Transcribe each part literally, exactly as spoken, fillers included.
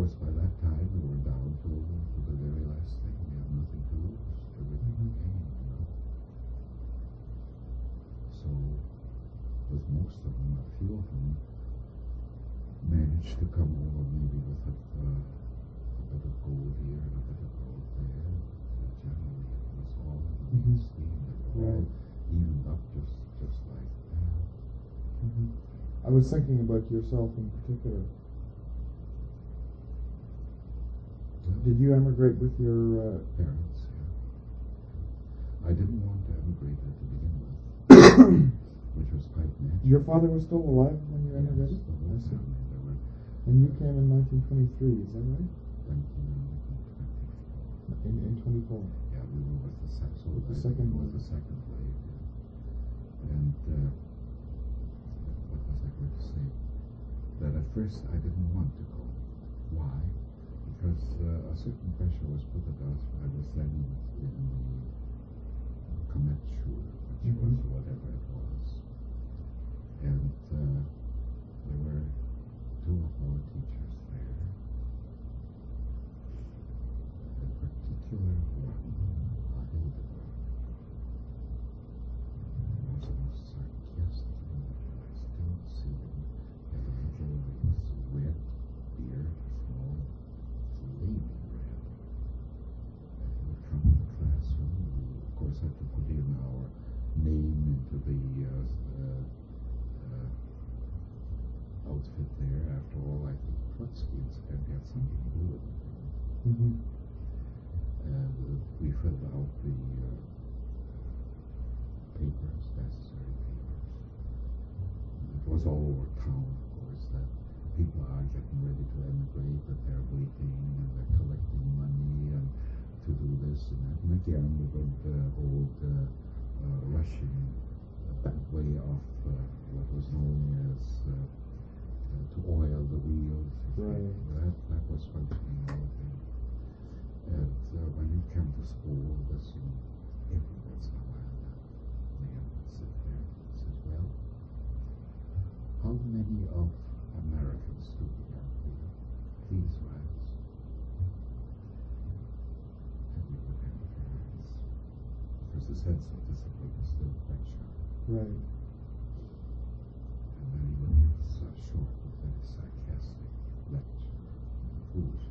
course, by that time, we were down to, to the very last thing. We had nothing to lose. Everything mm-hmm. came, you know. So, with most of them, a few of them managed to come over maybe with a, uh, a bit of gold here and a bit of gold there. But generally, it was all in the main mm-hmm. scheme. They were right. all evened up just, just like that. Mm-hmm. I was thinking about yourself in particular. Did you emigrate with your uh, parents? Yeah. I didn't want to emigrate at the beginning with, which was quite natural. Your father was still alive when you emigrated? Yes, the whole family. They were. And you came in nineteen twenty-three, is that right? nineteen twenty-four. In, in twenty-four. Yeah, we were with the, se- so with the second with the second wave. Yeah. And uh, what was I going to say? That at first I didn't want to go. Why? Because uh, a certain pressure was put on us. I was then in the Kometschule, which mm-hmm. was whatever it was. And uh, there were two or four teachers there. In particular, one, Hildegard, was the most sarcastic individual. I still see him. He had a little red beard, small, flaming red. And he would come to the classroom. We, of course, had to put in our name into the uh, uh, uh, outfit there. After all, I think Trotsky incident had something to do with it. Mm-hmm. And uh, we filled out the uh, papers, necessary papers. It was all over town, of course, that people are getting ready to emigrate, that they're waiting and they're collecting money and to do this and that. And again, the good uh, old uh, uh, Russian uh, way of uh, what was known as uh, uh, to oil the wheels. Right. That, that was functioning all the time. And uh, when you come to school, this, you know, every once in a while, that man would sit there and says, well, how many of Americans do we have here? Please rise. And we would have to rise. Because the sense of discipline is still quite sharp. Right. And then he would give us a short but very sarcastic lecture on foolishness.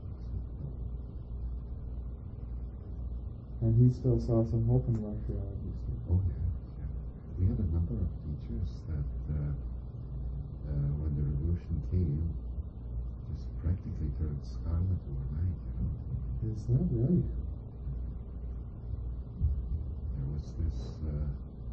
And he still saw some hope in Russia, obviously. Oh, yeah, yeah. We had a number of teachers that, uh, uh, when the revolution came, just practically turned scarlet overnight, you know. Is that right? There was this uh,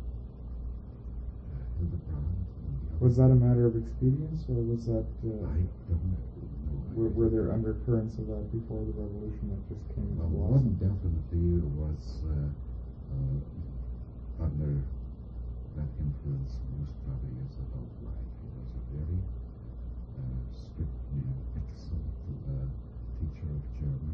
uh, Hildebrand. Was that a matter of expedience, or was that... Uh, I don't know. Were, were there undercurrents of that before the revolution that just came well, along? one definitely was uh, uh, under that influence most probably his adult life. He was a very uh, strict man, excellent uh, teacher of German,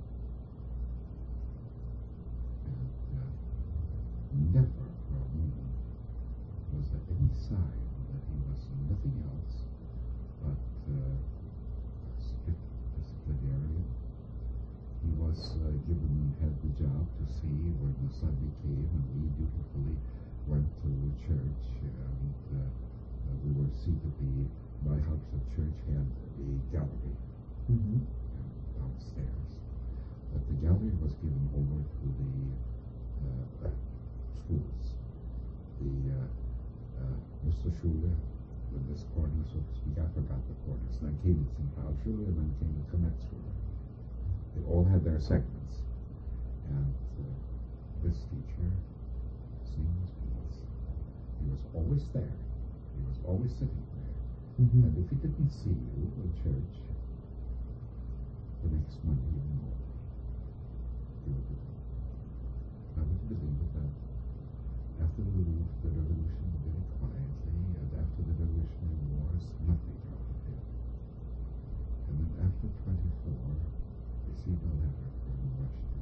and uh, never for a moment was there any sign that he was nothing else but uh, disciplinarian. He was uh, given, had the job to see when the Sunday came, and we dutifully went to church, and uh, uh, we were seated. The Neuhauptstadt Church had a gallery mm-hmm. downstairs, but the gallery was given over to the uh, schools. The uh, uh, Mister Schule, in this corner, so to speak, I forgot the corners. And then came the Zentralschule, and then came the Kometschule. They all had their segments. And uh, this teacher, his name was Pietz. He was always there. He was always sitting there. Mm-hmm. And if he didn't see you in church, the next Monday you know, he would be gone. I would believe it that after the, the revolution, very quietly, and after the Revolutionary Wars, nothing happened to him. And then after twenty-four, received a letter from Russia.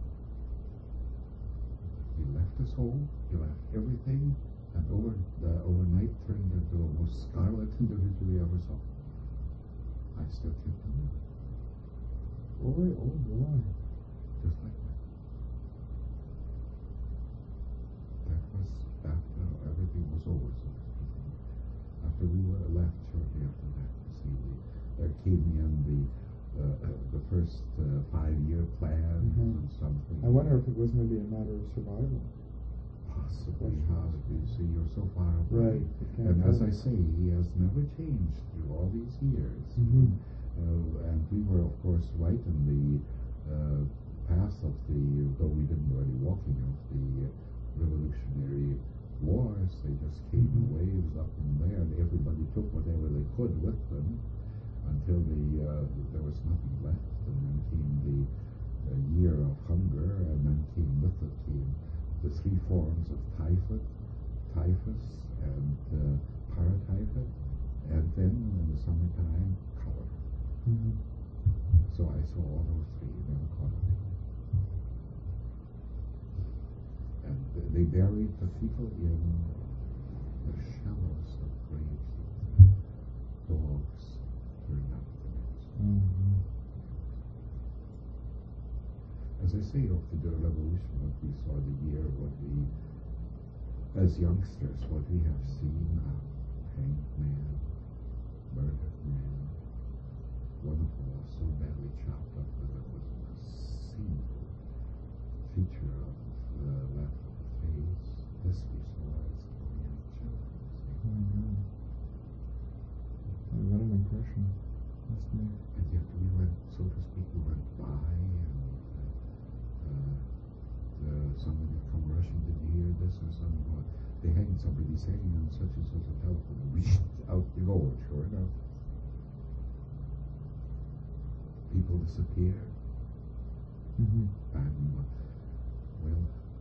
He left his home, he left everything, and over the, overnight turned into the most scarlet individual we ever saw. I still kept him. Oh, oh boy. Just like that. That was after everything was over, so to speak. After we were left shortly after that, you see, the, there came in the uh, uh, the first uh, five-year plan Mhm. and something. I wonder if it was maybe a matter of survival. Possibly, how you see, you're so far away. Right. it can't And as I happen. say, he has never changed through all these years. Mhm. Uh, and we were, of course, right in the uh, path of the, though we didn't do any walking, of the Revolutionary Wars. They just came in Mhm. waves up and there, and everybody took whatever they could with them until the uh, there was nothing left. And then came the uh, year of hunger, and then came with it came the three forms of typhus, typhus, and uh, paratyphus, and then in the summertime, cholera. Mhm. So I saw all those three, never caught a thing. And th- they buried the people in the shallows of graves that the dogs turned up the next. Mhm. As I say, after the revolution, what we saw the year, what we, as youngsters, what we have seen, a hanged man, murdered man, one of them was so badly chopped up that it wasn't a single feature of the left of the face. This we saw as young children. see. Mhm. Oh, what an impression that's made. And yet we went, so to speak, we went by, and uh, the, somebody come rushing, did you hear this or something? Well, they hanged somebody saying on such and such a telephone. We out we go, sure enough. People disappear, Mhm. and uh, well,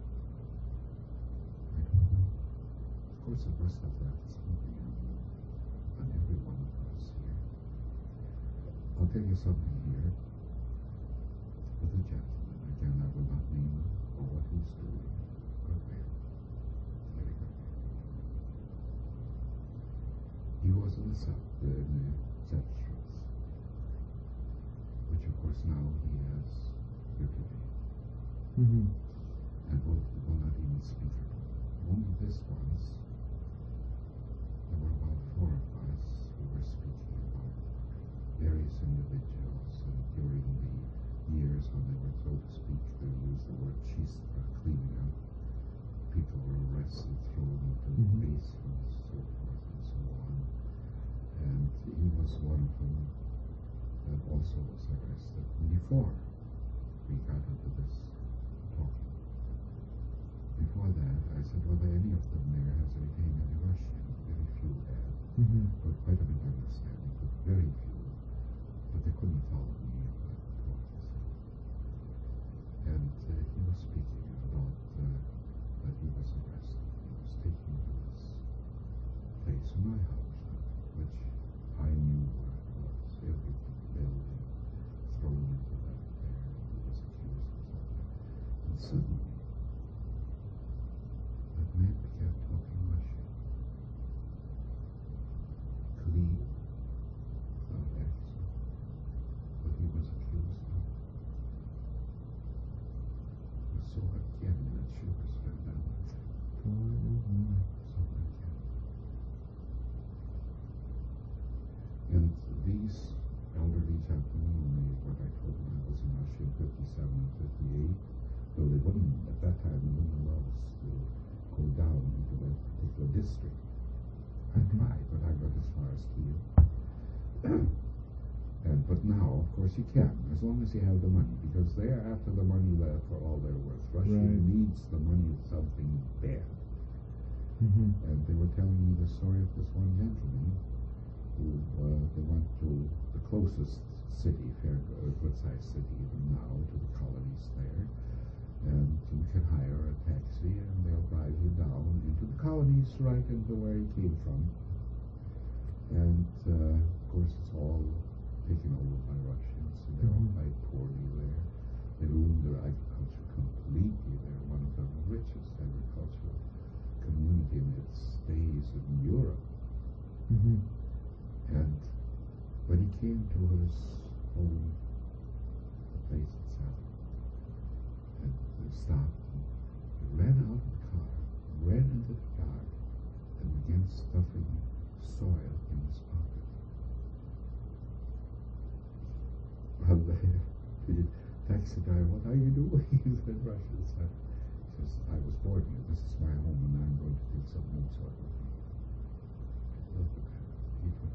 I don't know. Of course, it must have left something on, on every one of us here. I'll tell you something here. With a gentleman, again, I will not name or what he's doing. Good man. Very good man. He was in the south, uh, in the South Streets, which of course now he has repudiated, Mhm. and will, will not even speak about it. Only this once, there were about four of us who were speaking about various individuals, and during the years when they were, so to speak, to use the word cheese for cleaning up, people were arrested, thrown into Mhm. basements, so forth and so on. And he was one of them that also was arrested before we got into this talking. Before that, I said, were there any of them there has retained any Russian? Very few had, Mhm. but quite a bit of understanding, but very few. But they couldn't follow me in that talk, you see. And uh, he was speaking about uh, that he was arrested. He was taken to this place in my house, which I knew where it was. Everything, building, thrown into that there. He was accused of something. And suddenly, that man began talking Russian. Clean, without accent, what he was accused of. I saw again that shivers ran down my back. Oh, mhm. Saw it again. And these elderly gentlemen, only what I told them I was in Russia in fifty-seven and fifty-eight, though they wouldn't, at that time, they wouldn't allow us to go down into that particular district. I Mhm. tried, but I got as far as Kiev. And but now, of course, you can, as long as you have the money, because they're after the money there for all they're worth. Russia Right. needs the money of something bad. Mhm. And they were telling me the story of this one gentleman who uh, they went to the closest city, fair, uh, good-sized city even now, to the colonies there, and you can hire a taxi and they'll drive you down into the colonies, right into where you came from. And uh, of course, it's all taken over by Russians, and they're all Mhm. quite poorly there. They ruined their agriculture completely. They're one of the richest agricultural community in its days in Europe. Mhm. And when he came to his home, taxi driver, what are you doing? He said, Russian. Said, says, I was born here. This is my home, and I'm going to take some Mozart with me. Look at that. People.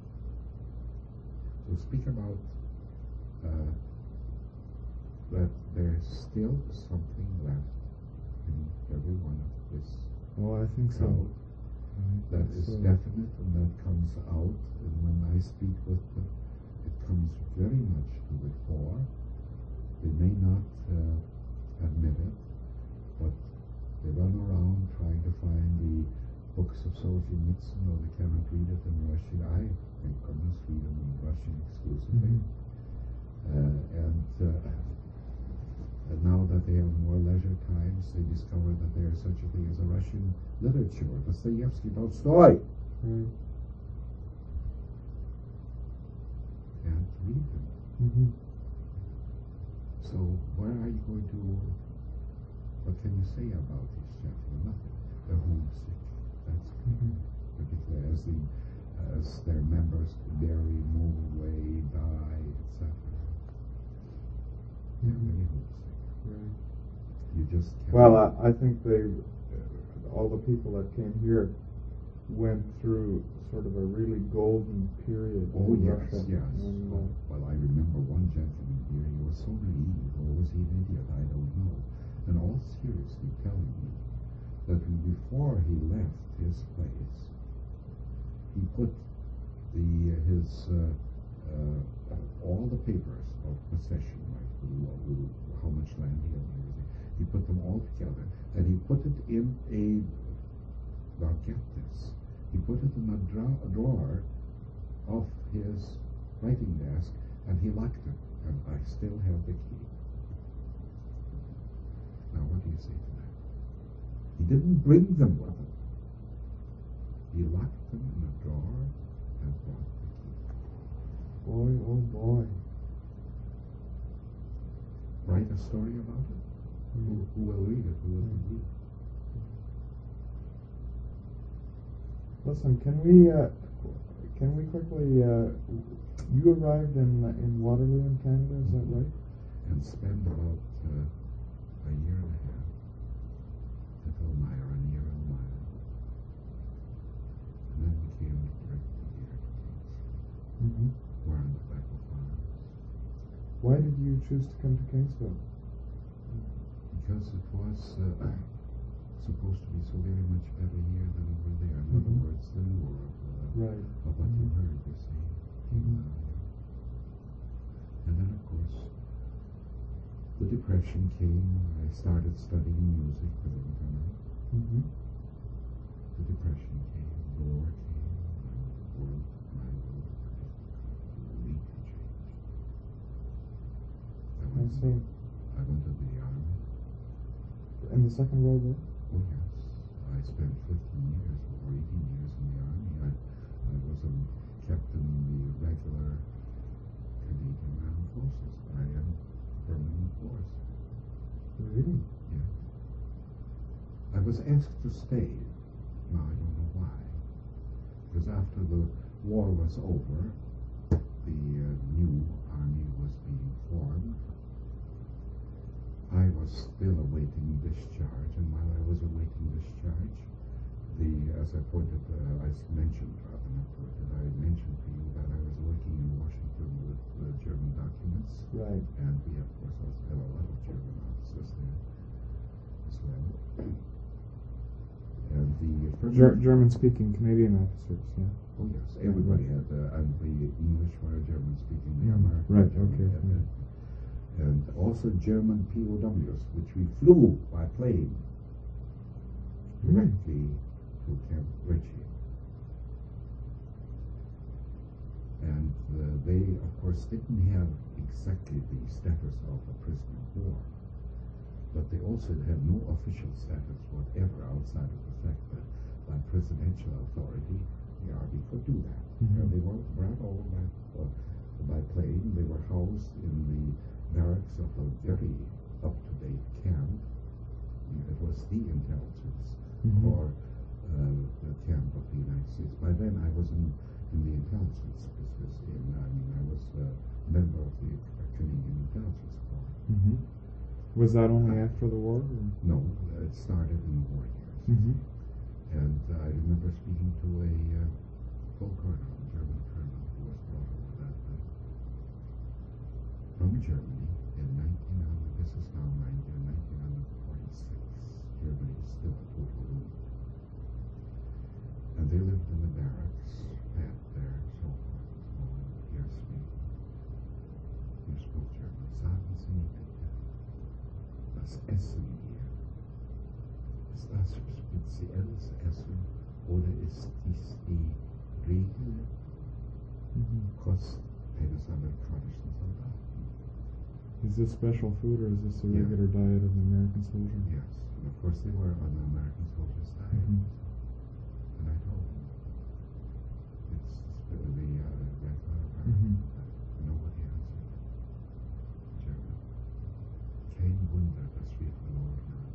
So speak about uh, that there's still something left in every one of this Oh, I think so. crowd I think that that's is so. definite and that comes out. And when I speak with them, it comes very much to the fore. They may not uh, admit it, but they run around trying to find the books of Solzhenitsyn, or they cannot read it in Russian. I, thank goodness, read them in Russian exclusively. Mhm. Uh, and, uh, and now that they have more leisure times, they discover that there is such a thing as a Russian literature. Dostoevsky, Tolstoy, Right. and read them. Mm-hmm. So where are you going to, what can you say about these gentlemen? Nothing. They're homesick. That's Mm-hmm. particularly as the as their members marry, move away, die, et cetera. They're Mhm. very homesick. Right. You just can't. Well, I, I think they, uh, all the people that came here went through sort of a really golden period Oh in yes, Russia. yes. And, Oh, uh, well, I remember one gentleman here. He was so naive, or was he an idiot? I don't know. And all seriously telling me that before he left his place, he put the uh, his uh, uh, all the papers of possession, like who, who, how much land he had and everything. He put them all together, and he put it in a. Now get this. He put it in a, dra- a drawer of his writing desk, and he locked it. And I still have the key. Now, what do you say to that? He didn't bring them with him. He locked them in a drawer and brought the key. boy, oh boy. Write a story about it? Who, Mm. who will read it? Who will Mm. read it? Listen, can we, uh, can we quickly, uh, you arrived in uh, in Waterloo in Canada, is that right? And spend about uh, a year and a half at Elmira, near Elmira. And then we came directly here to Kingsville. Mm-hmm. We're on the back of farms. Why did you choose to come to Kingsville? Because it was uh, supposed to be so very much better here than over there. In other Mhm. words, the lure of, uh, Right. of what you Mhm. heard, you see. Mhm. And then, of course, the Depression came. I started studying music, believe it or not. Mm-hmm. The Depression came, the war came, and the world, my world, completely changed. I I went, see. I went to the army. In the Second World War? Oh yes, I spent fifteen years or eighteen years in the army. I, I was a captain in the regular Canadian Armed Forces. I am permanent force. Really? Yeah. I was asked to stay. Now I don't know why. Because after the war was over, the uh, new army was being formed. I was still awaiting discharge, and while I was awaiting discharge, the as I pointed, uh, I mentioned, rather not pointed, I mentioned to you that I was working in Washington with uh, German documents. Right. And we, of course, also have a lot of German officers there as well. And the first Ger- German-speaking Canadian officers, yeah. oh yes, everybody had, uh, and the English were German speaking, the Mm, American right, German okay, had yeah. that. And also German P O Ws, which we flew by plane directly to Camp Ritchie. And uh, they, of course, didn't have exactly the status of a prisoner of war, but they also had no official status whatever outside of the fact that by presidential authority, the army could do that. Mhm. And they were brought over by, uh, by plane. They were housed in the barracks of a very up-to-date camp. It was the intelligence Mhm. corps uh, the camp of the United States. By then, I was in, in the intelligence business. In, I mean, I was was a member of the Canadian Intelligence Corps. Mm-hmm. Was that only after the war? Or? No, it started in the war years. Mm-hmm. And uh, I remember speaking to a uh, full colonel, a German colonel, who was brought over that night from Germany in nineteen hundred. This is now nineteen forty-six. Germany is still a total ruin. And they lived in the barracks, fed there, so forth and so on. Here's me. You spoke German. Sagen Sie mir bitte, das Essen hier, ist das spezielles Essen oder ist dies die Regel Mm-hmm. Kost eines amerikanischen Soldaten? Is this special food, or is this the Yeah. regular diet of an American soldier? Yes, and of course they were on the American soldier's diet. Mm-hmm. And I told them, it's the, the uh, regular American Mhm. diet. Nobody answered. German. Kein Wunder, dass wir verloren haben.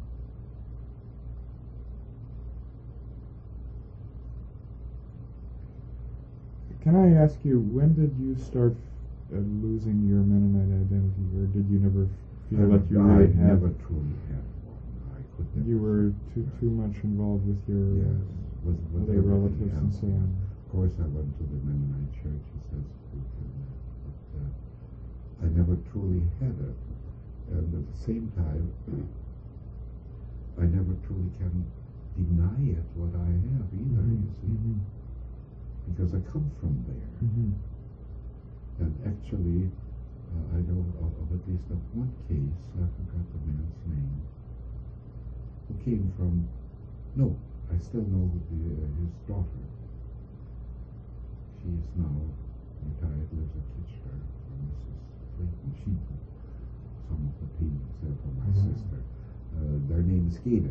Can I ask you, when did you start uh, losing your Mennonite identity, or did you never feel I, that you I really had? never truly had one. I could never. You were too too much involved with your Yes, uh, with, with other everything relatives and else, so yeah. on. Of course, I went to the Mennonite church, he says, but uh, I never truly had it. And at the same time, I never truly can deny it what I have either, Mhm, you see, mhm, because I come from there. mhm. And actually, uh, I know of, of at least of one case, I forgot the man's name, who came from, no, I still know the, uh, his daughter. She is now retired, lives in Kitchener, Missus Clayton. She did some of the paintings there for my Mhm. sister. Uh, their name is Gada.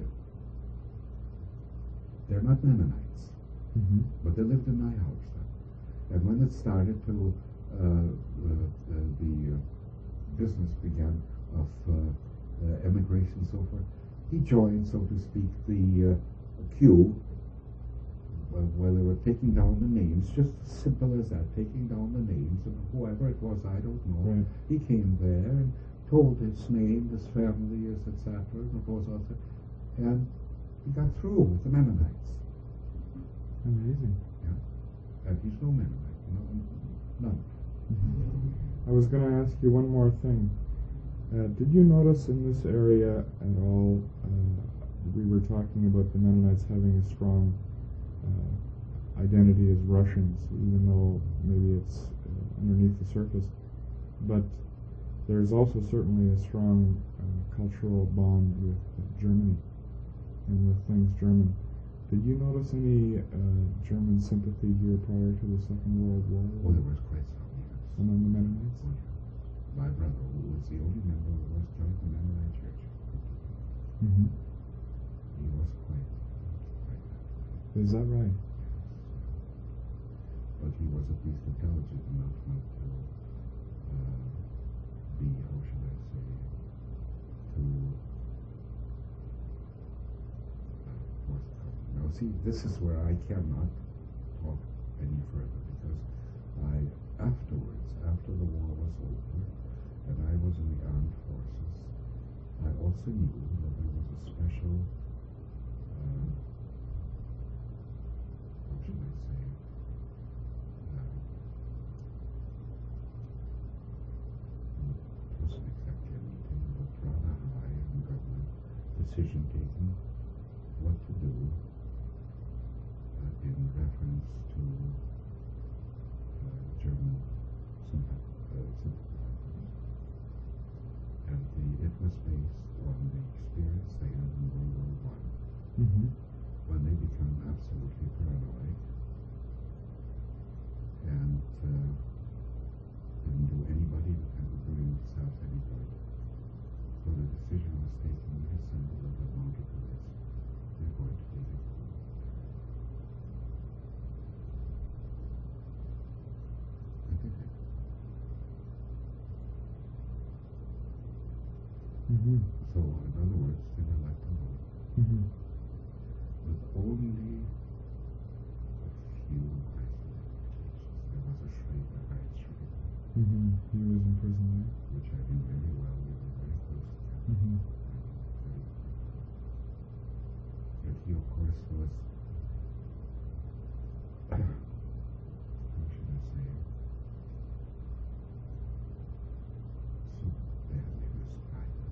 They're not Mennonites, Mhm. but they lived in my house then. And when it started to, uh, uh, uh, the uh, business began of uh, uh, emigration and so forth, he joined, so to speak, the uh, queue where, where they were taking down the names, just as simple as that, taking down the names, and whoever it was, I don't know. Right. He came there and told his name, his family is, et cetera, and goes on, and he got through with the Mennonites. Amazing. Yeah, and he's no Mennonite, no, none. I was going to ask you one more thing. Uh, did you notice in this area at all, uh, we were talking about the Mennonites having a strong uh, identity as Russians, even though maybe it's uh, underneath the surface, but there's also certainly a strong uh, cultural bond with uh, Germany and with things German. Did you notice any uh, German sympathy here prior to the Second World War? Oh, there was quite some, yes. Among the Mennonites? Oh, yes. My brother, who was the only member who was joined the Mennonite church, Mm-hmm. he was quite, quite that. Is that right? Yes. But he was at least intelligent enough not to uh, be, how should I say, to uh, forthcoming. Now, see, this is where I cannot talk any further because I, afterwards, after the war was over, and I was in the armed forces, I also knew that there was a special, uh, how should I say, uh, it wasn't exactly a meeting, but rather high in government, decision taking, what to do uh, in reference to uh, German sympath- uh, sympathizers. And the, it was based on the experience they had in World War One, Mm-hmm. when they become absolutely paranoid and uh, didn't do anybody that had to bring themselves any good. So the decision was taken very simple that amounted to this: they're going to take it home. And they did. Mm-hmm. So, in other words, they were left alone Mm-hmm. with only a few isolated cases. There was a Schrader, right, Schrader. Mm-hmm. prison, which I knew very well. We were very close together. Mm-hmm. And he, of course, was, how should I say, so badly misguided.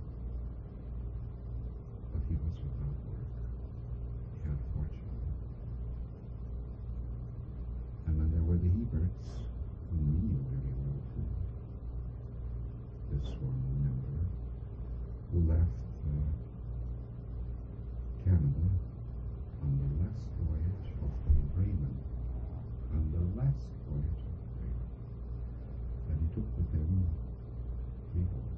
But he was without work. He had a fortune. And then there were the Heberts, whom we knew very well too. This one member who left uh, Canada on the last voyage of the Bremen. On the last voyage of the Bremen. And he took with him three boys.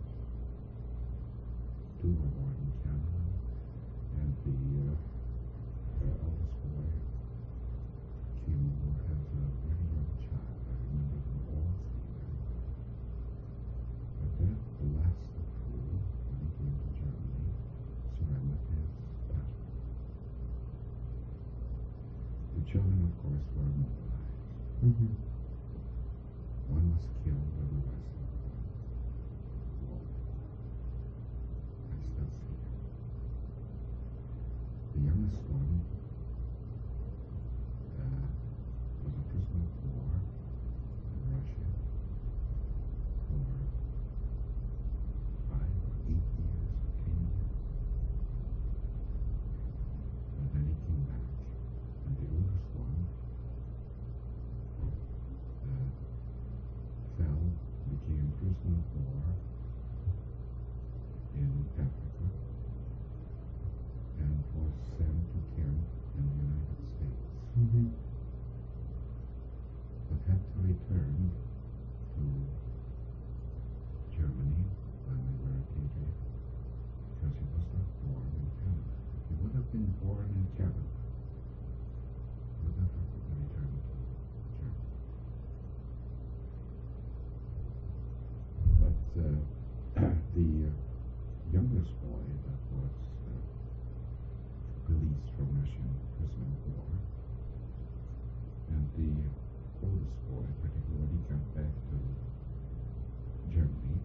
Two were born in Canada, and the uh, uh, eldest boy came over as a very young child. I remember them all three very well. But that, the last of who, when he came to Germany, surrendered his passport. The children, of course, were mobilized. Mm-hmm. One was killed, and the rest of them wounded. I still see him. The youngest one uh, was a prisoner of war in Russia for five or eight years or ten years. And then he came back. And the oldest one uh, fell, became prisoner of war in Africa, and was sent to camp in the United States. Mm-hmm. But had to return to Germany when we were at A J because he was not born in Canada. If he would have been born in Canada, he would have returned to Germany. But uh, the uh, youngest boy that was uh, released from Russian prisoner of war, and the oldest boy, particularly when he got back to Germany,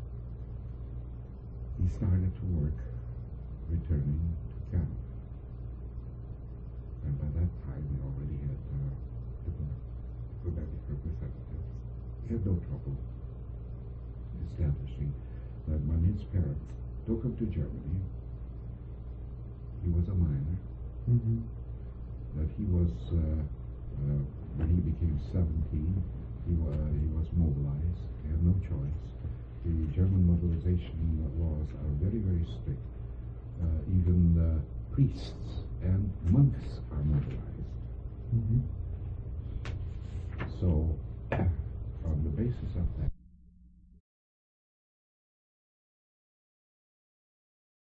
he started to work returning to Canada. And by that time, we already had uh, diplomatic representatives. He had no trouble establishing that when his parents took him to Germany, he was a minor, Mm-hmm. that he was, uh, uh, when he became seventeen, he, wa he was mobilized. He had no choice. The German mobilization laws are very, very strict. Uh, even uh, priests and monks are mobilized.